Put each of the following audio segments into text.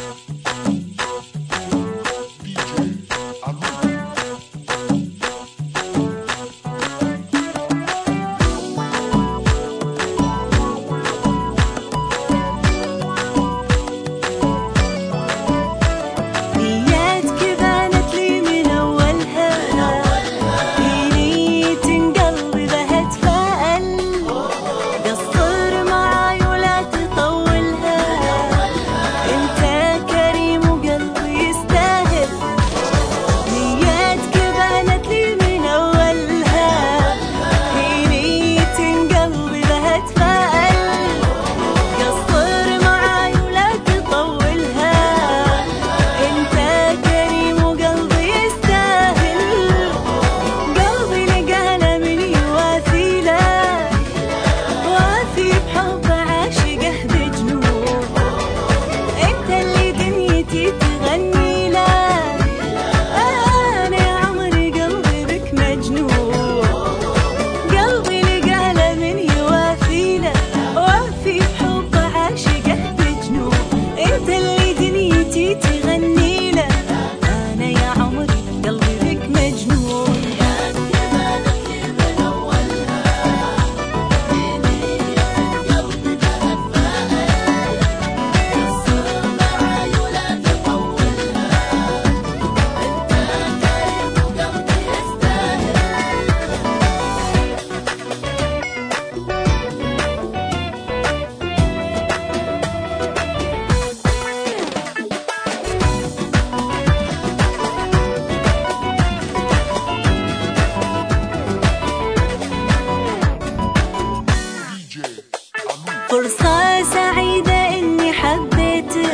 فرصة سعيدة إني حبيتك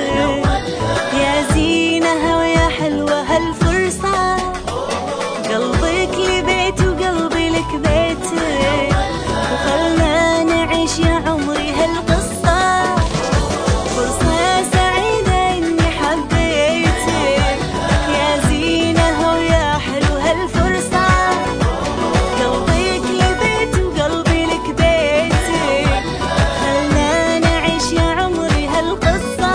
يا زينة ويا حلوة هالفرصة، قلبك لبيت وقلبي لك بيتك، وخلنا نعيش يا عمري هالقصة. فرصة سعيدة إني حبيتك يا زينة ويا حلوة هالفرصة، قلبك لبيت وقلبي لك بيتك، خلنا نعيش يا عمري هالقصة.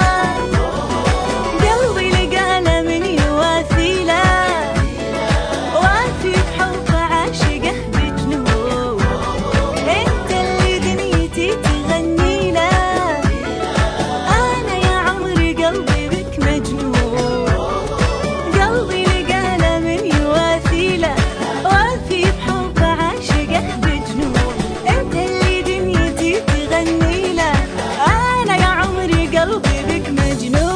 قلبي لقانا من يوافي له، وافي بحب عاشقه بجنون، انت اللي دنيتي تغني له، انا يا عمري قلبي بك مجنون. قلبي لقانا من يوافي له، وافي بحب عاشقه بجنون، انت اللي دنيتي تغني له، انا يا عمري قلبي بك مجنون.